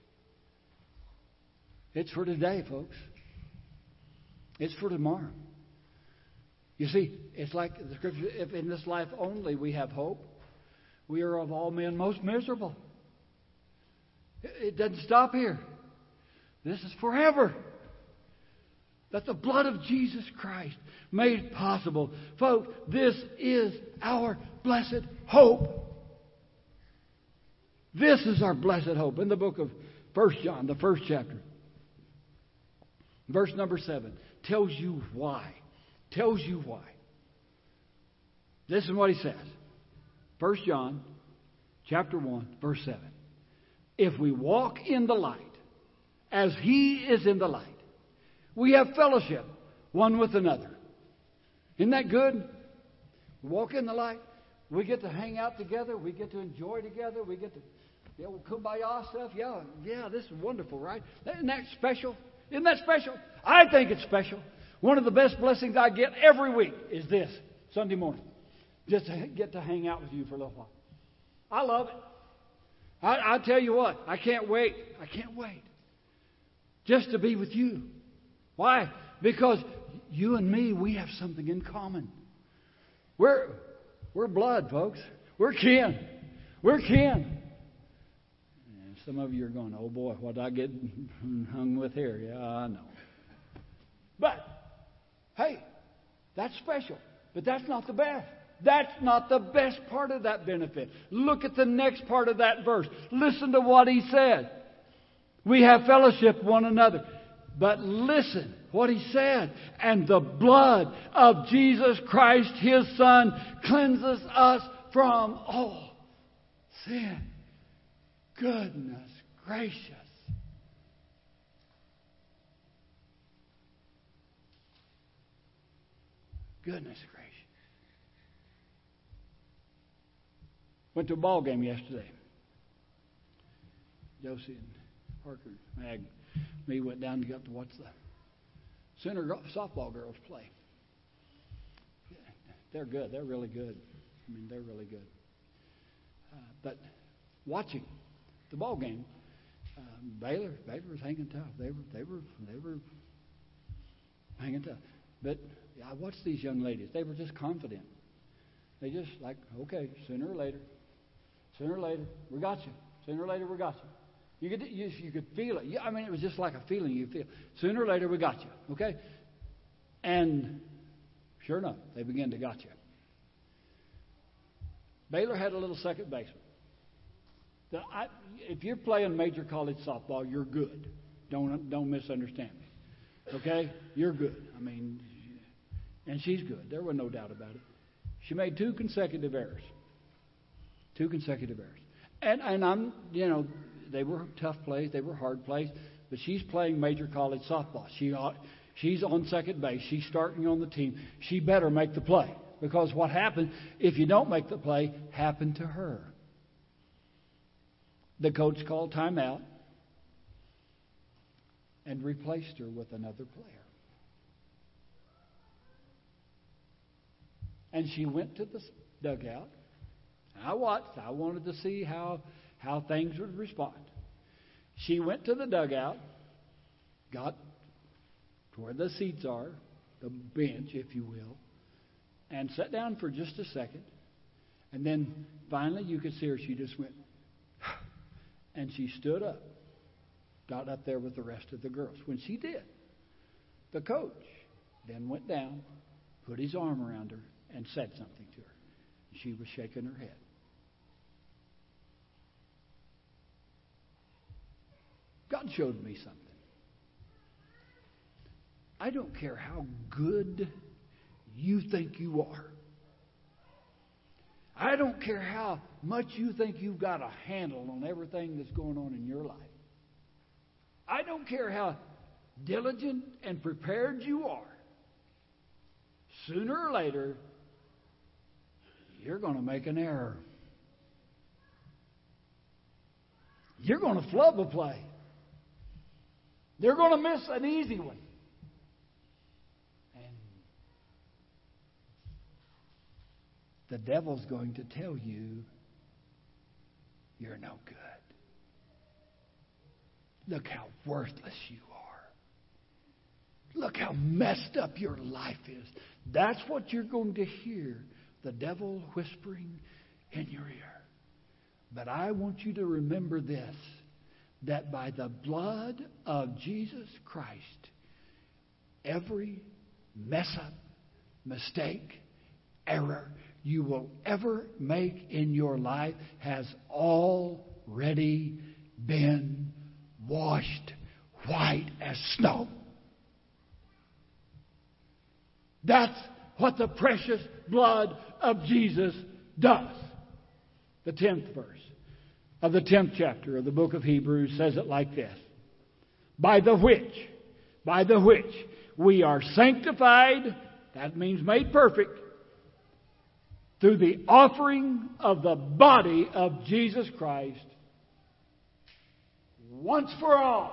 It's for today, folks. It's for tomorrow. You see, it's like the scripture, if in this life only we have hope, we are of all men most miserable. It doesn't stop here. This is forever. That the blood of Jesus Christ made possible. Folks, this is our blessed hope. This is our blessed hope. In the book of 1 John, the first chapter, verse number 7, tells you why. Tells you why. This is what he says. 1 John, chapter 1, verse 7. If we walk in the light, as He is in the light, we have fellowship one with another. Isn't that good? We walk in the light. We get to hang out together. We get to enjoy together. We get to, kumbaya stuff. Yeah, this is wonderful, right? Isn't that special? Isn't that special? I think it's special. One of the best blessings I get every week is this, Sunday morning. Just to get to hang out with you for a little while. I love it. I tell you what, I can't wait. I can't wait. Just to be with you. Why? Because you and me, we have something in common. We're blood, folks. We're kin. We're kin. And some of you are going, oh boy, what did I get hung with here? Yeah, I know. But, hey, that's special. But that's not the best. That's not the best part of that benefit. Look at the next part of that verse. Listen to what he said. We have fellowship with one another. But listen what he said. And the blood of Jesus Christ, His Son, cleanses us from all sin. Goodness gracious. Goodness gracious. Went to a ball game yesterday. Josie and Parker, Mag, me went down and got to watch the Sooner softball girls play. They're good. They're really good. I mean, they're really good. But watching the ball game, Baylor was hanging tough. They were hanging tough. But I watched these young ladies. They were just confident. They just like, okay, sooner or later, we got you. Sooner or later, we got you. You could feel it. I mean, it was just like a feeling you feel. Sooner or later, we got you. Okay? And sure enough, they began to got you. Baylor had a little second baseman. If you're playing major college softball, you're good. Don't misunderstand me. Okay? You're good. I mean, and she's good. There was no doubt about it. She made 2 consecutive errors. 2 consecutive errors. And I'm, they were tough plays. They were hard plays. But she's playing major college softball. She's on second base. She's starting on the team. She better make the play. Because what happened, if you don't make the play, happened to her. The coach called timeout and replaced her with another player. And she went to the dugout. I watched. I wanted to see how things would respond. She went to the dugout, got to where the seats are, the bench, if you will, and sat down for just a second. And then finally you could see her. She just went, and she stood up, got up there with the rest of the girls. When she did, the coach then went down, put his arm around her, and said something to her. She was shaking her head. God showed me something. I don't care how good you think you are. I don't care how much you think you've got a handle on everything that's going on in your life. I don't care how diligent and prepared you are. Sooner or later, you're going to make an error. You're going to flub a play. They're going to miss an easy one. And the devil's going to tell you, you're no good. Look how worthless you are. Look how messed up your life is. That's what you're going to hear the devil whispering in your ear. But I want you to remember this, that by the blood of Jesus Christ, every mess up, mistake, error you will ever make in your life has all already been washed white as snow. That's what the precious blood of Jesus does. The 10th verse of the 10th chapter of the book of Hebrews says it like this. By the which we are sanctified, that means made perfect, through the offering of the body of Jesus Christ once for all.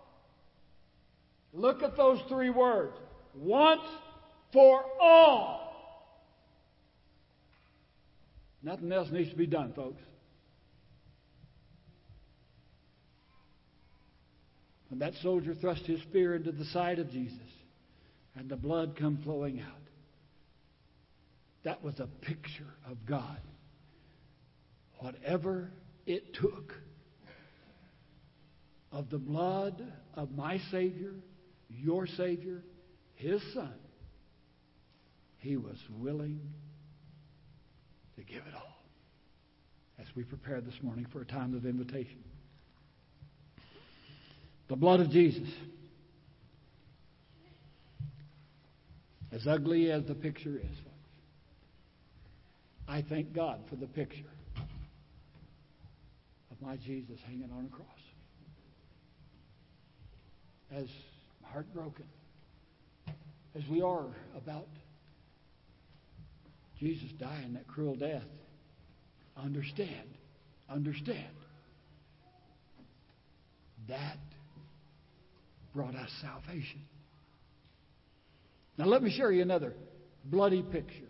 Look at those three words. Once for all. Nothing else needs to be done, folks. When that soldier thrust his spear into the side of Jesus and the blood come flowing out, that was a picture of God. Whatever it took of the blood of my Savior, your Savior, His Son, He was willing to give it all. As we prepare this morning for a time of invitation. The blood of Jesus. As ugly as the picture is, folks, I thank God for the picture of my Jesus hanging on a cross. As heartbroken as we are about Jesus dying that cruel death, understand that brought us salvation. Now let me show you another bloody picture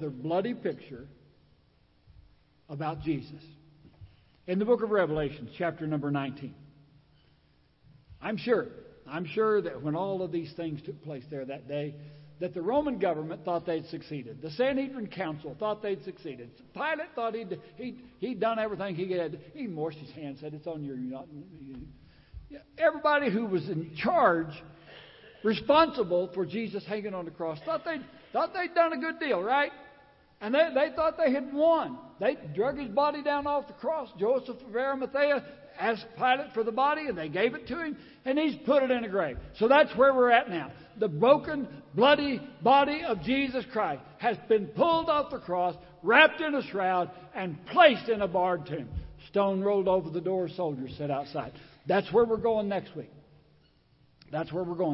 about Jesus. In the book of Revelation, chapter number 19. I'm sure that when all of these things took place there that day, that the Roman government thought they'd succeeded. The Sanhedrin Council thought they'd succeeded. Pilate thought he'd done everything he could. He washed his hands, said, "It's on your." Everybody who was in charge, responsible for Jesus hanging on the cross, thought they'd done a good deal, right? And they thought they had won. They drug his body down off the cross. Joseph of Arimathea asked Pilate for the body, and they gave it to him, and he's put it in a grave. So that's where we're at now. The broken, bloody body of Jesus Christ has been pulled off the cross, wrapped in a shroud, and placed in a barred tomb. Stone rolled over the door, soldiers set outside. That's where we're going next week. But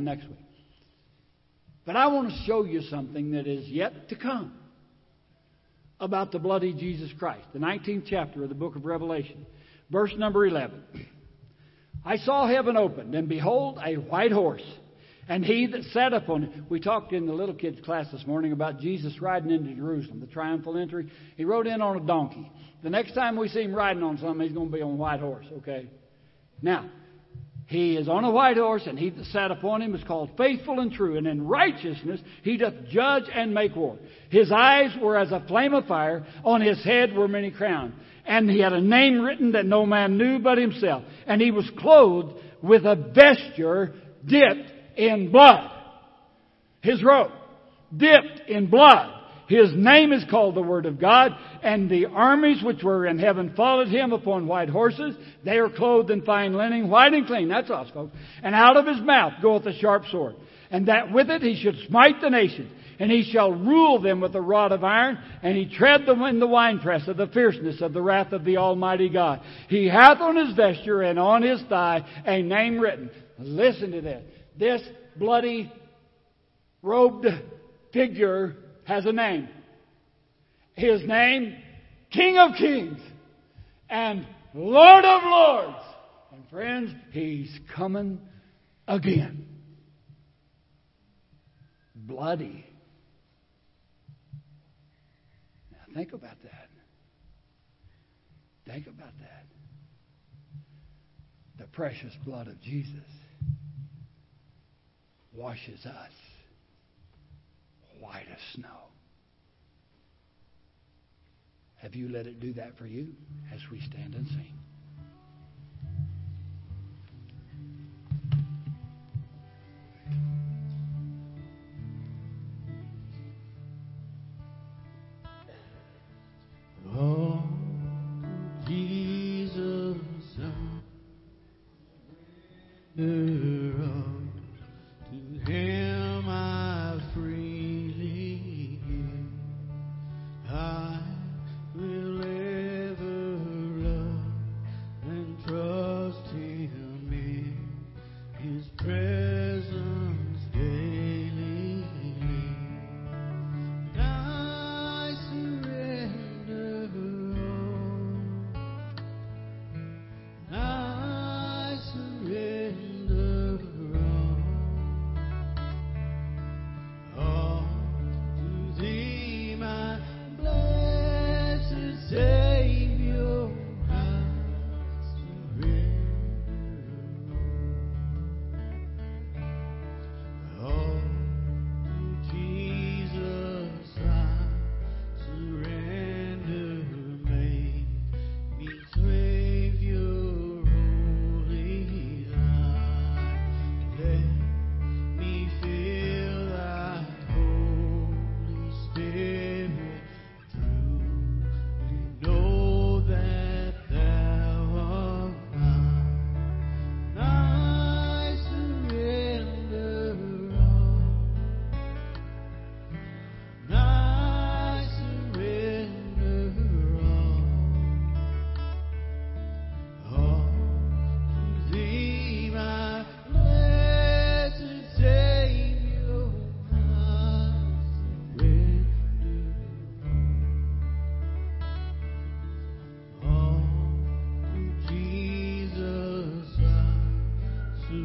I want to show you something that is yet to come about the bloody Jesus Christ. The 19th chapter of the book of Revelation. Verse number 11. I saw heaven opened, and behold, a white horse. And he that sat upon it. We talked in the little kids' class this morning about Jesus riding into Jerusalem, the triumphal entry. He rode in on a donkey. The next time we see him riding on something, he's going to be on a white horse, okay? Now, he is on a white horse, and he that sat upon him is called Faithful and True. And in righteousness he doth judge and make war. His eyes were as a flame of fire. On his head were many crowns. And he had a name written that no man knew but himself. And he was clothed with a vesture dipped in blood. His robe dipped in blood. His name is called the Word of God. And the armies which were in heaven followed him upon white horses. They are clothed in fine linen, white and clean. That's us, folks. And out of his mouth goeth a sharp sword. And that with it he should smite the nations. And he shall rule them with a rod of iron. And he tread them in the winepress of the fierceness of the wrath of the Almighty God. He hath on his vesture and on his thigh a name written. Listen to this. This bloody robed figure has a name. His name, King of Kings and Lord of Lords. And friends, He's coming again. Bloody. Now think about that. The precious blood of Jesus washes us white as snow. Have you let it do that for you as we stand and sing? Oh, Jesus,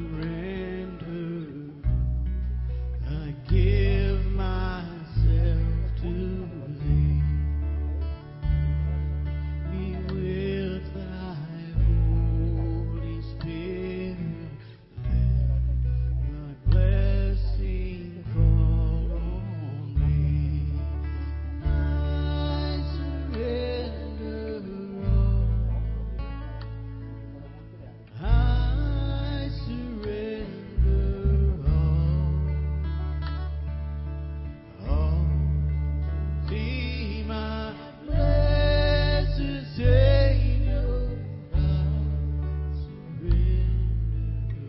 surrender. I give myself to thee. Be with thy Holy Spirit. Let thy blessing fall on me. I surrender all. I surrender all. See my blessed Savior, I surrender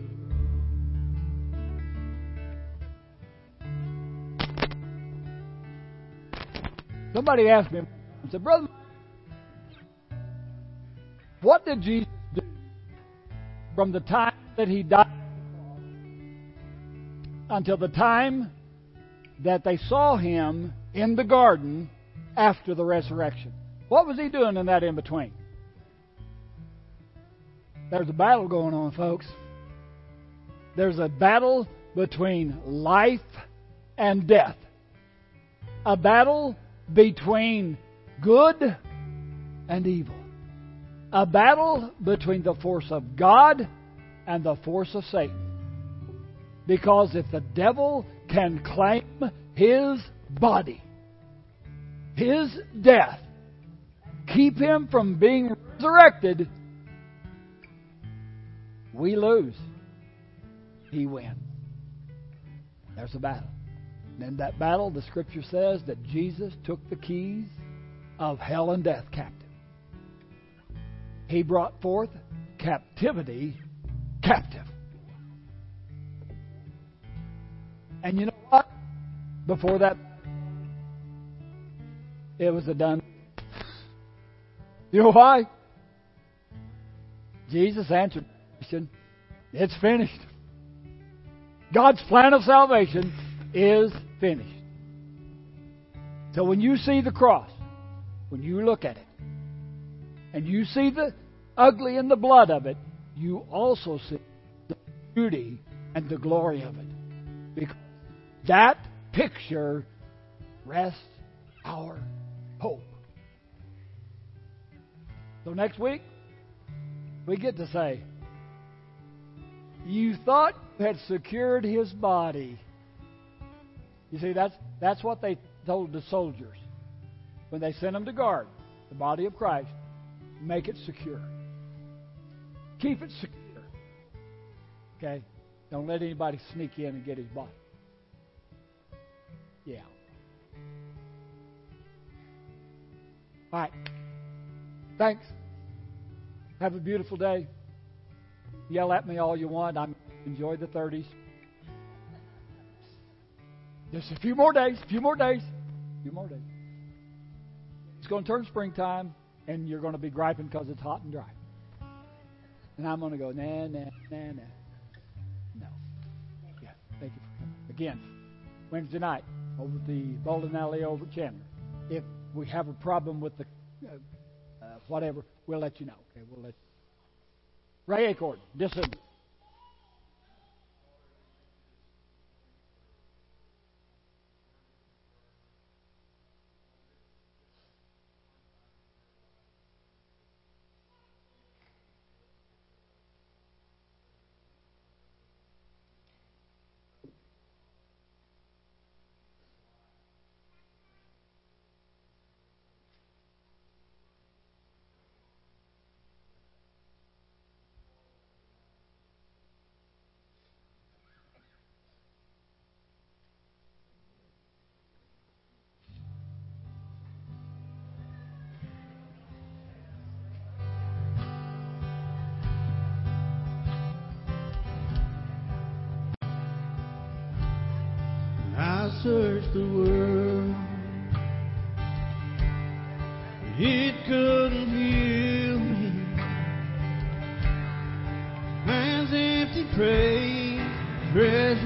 all. Somebody asked me, I said, Brother, what did Jesus do from the time that he died until the time that they saw him in the garden after the resurrection? What was he doing in that in-between? There's a battle going on, folks. There's a battle between life and death. A battle between good and evil. A battle between the force of God and the force of Satan. Because if the devil can claim his body, his death, keep him from being resurrected, we lose. He wins. There's a battle. And in that battle, the Scripture says that Jesus took the keys of hell and death captive. He brought forth captivity captive. And you know what? Before that, it was a done. You know why? Jesus answered the question, it's finished. God's plan of salvation is finished. So when you see the cross, when you look at it, and you see the ugly and the blood of it, you also see the beauty and the glory of it. Because that picture rests our hope. So next week, we get to say, you thought you had secured his body. You see, that's what they told the soldiers when they sent them to guard the body of Christ. Make it secure. Keep it secure. Okay? Don't let anybody sneak in and get his body. Yeah. All right. Thanks. Have a beautiful day. Yell at me all you want. Enjoy the 30s. Just a few more days. It's going to turn springtime, and you're going to be griping because it's hot and dry. And I'm going to go, nah. No. Yeah, thank you for coming. Again, Wednesday night, over at the bowling alley over at Chandler. If we have a problem with the whatever, we'll let you know. Okay, we'll let you. Ray Acorn, December. I searched the world, it couldn't heal me. Man's empty praise, treasure.